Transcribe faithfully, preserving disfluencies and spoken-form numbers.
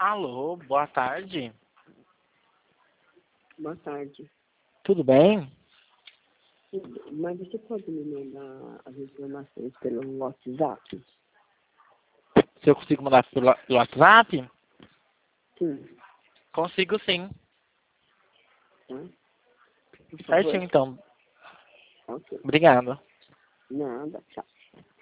Alô, boa tarde. Boa tarde. Tudo bem? Mas você pode me mandar as informações pelo WhatsApp? Se eu consigo mandar pelo pelo WhatsApp? Sim. Consigo sim. Tá? Por favor. Certinho então. Ok. Obrigado. Nada. Tchau.